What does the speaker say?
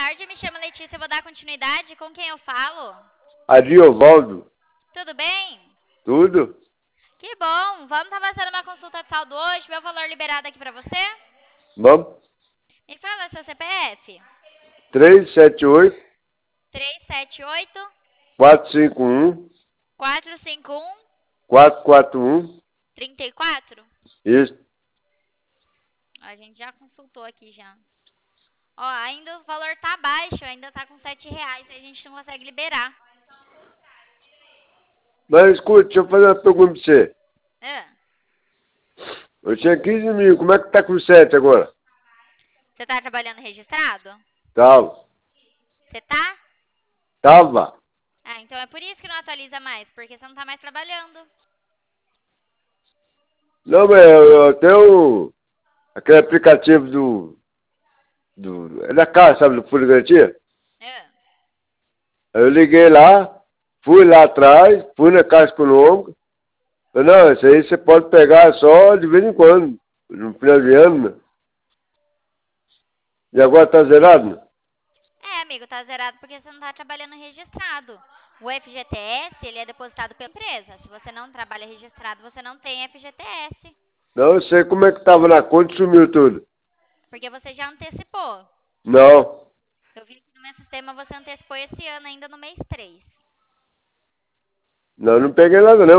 tarde, me chamo Letícia, eu vou dar continuidade. Com quem eu falo? Ariovaldo, Tudo bem? tudo? Que bom, vamos estar fazendo uma consulta de saldo hoje, meu valor liberado aqui pra você? Vamos? Me fala seu CPF. 378 378 451 451 441. 34. Isso. A gente já consultou aqui já. Ó, ainda o valor tá baixo, ainda tá com R$ 7, a gente não consegue liberar. Mas escute, deixa eu fazer uma pergunta pra você. Ah, Eu tinha 15 mil, como é que tá com 7 agora? você tá trabalhando registrado? Tava. Você tá? Tava. Ah, então é por isso que não atualiza mais, porque você não tá mais trabalhando. Não, mas eu tenho aquele aplicativo é da casa, sabe, do Fundo de Garantia? Ah, Aí eu liguei lá, fui lá atrás, fui na Caixa Econômica. Falei, não, isso aí você pode pegar só de vez em quando, no final de ano, né? E agora tá zerado, né? amigo, tá zerado porque você não tá trabalhando registrado. O FGTS, ele é depositado pela empresa. Se você não trabalha registrado, você não tem FGTS. Não, eu sei como é que tava na conta e sumiu tudo. Porque você já antecipou. Não, Eu vi que no meu sistema você antecipou esse ano ainda no mês 3. não peguei nada não.